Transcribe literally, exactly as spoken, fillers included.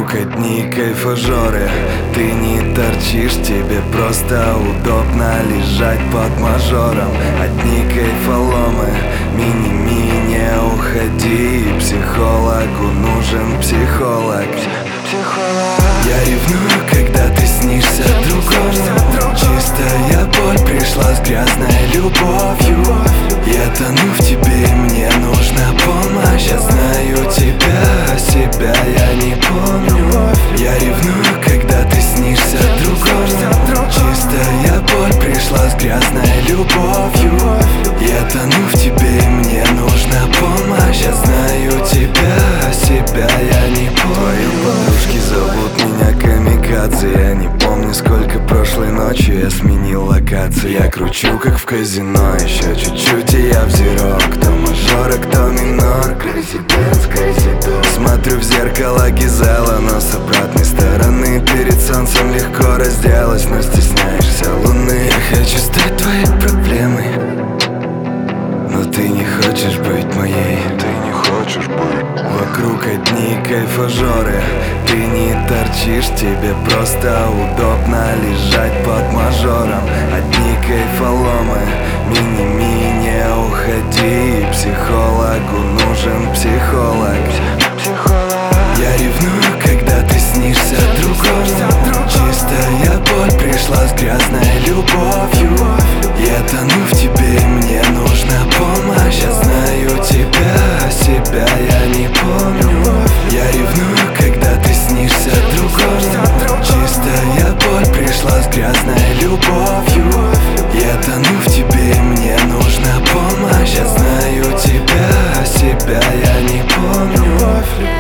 Вокруг одни кайфажоры. Ты не торчишь, тебе просто удобно лежать под мажором. Одни кайфоломы, мини-ми, не уходи. Психологу нужен психолог. Я ревную, когда ты снишься другому. Чистая боль пришла с грязной любовью. Я тону в тебе, и мне нужна помощь. Я знаю тебя, себя я не помню. Я ревную, когда ты снишься другому. Чистая боль пришла с грязной любовью. Я тону в тебе, и мне нужна помощь. Я знаю тебя, себя я не помню. Твои подружки зовут меня камикадзе. Я не помню, сколько прошлой ночью я сменил локацию. Я кручу, как в казино, еще чуть-чуть и я в зеро. Кто мажор, а кто минор. Crazy dance, crazy dance. Смотрю в зеркало Гизела, но с обратной стороны. Перед солнцем легко разделась, но стесняешься луны. Я хочу стать твоей проблемой, но ты не хочешь быть моей. Ты не хочешь быть. Вокруг одни кайфажоры. Ты не торчишь, тебе просто удобно лежать под мажором. Одни кайфоломы, мини-ми, не уходи. Психологу нужен психолог. Я ревную, когда ты снишься другому. Чистая боль пришла с грязной любовью. Я тону в тебе, и мне нужна помощь. Я знаю тебя, себя я не помню. Я ревную, когда ты снишься другому. Чистая боль пришла с грязной любовью. Я тону в тебе, и мне нужна помощь. Я знаю тебя, себя я не помню.